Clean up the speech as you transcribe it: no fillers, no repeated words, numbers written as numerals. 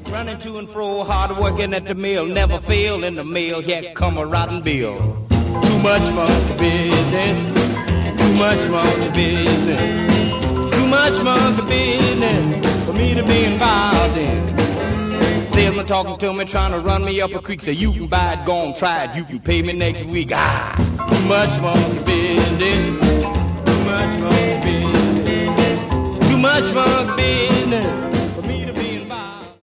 Running to and fro, hard working at the mill, never fail in the mill, here come a rotten bill. Too much monkey business, too much monkey business, too much monkey business for me to be involved in. Salesman talking to me, trying to run me up a creek, say you can buy it, go on, try it, you can pay me next week. Too much monkey business.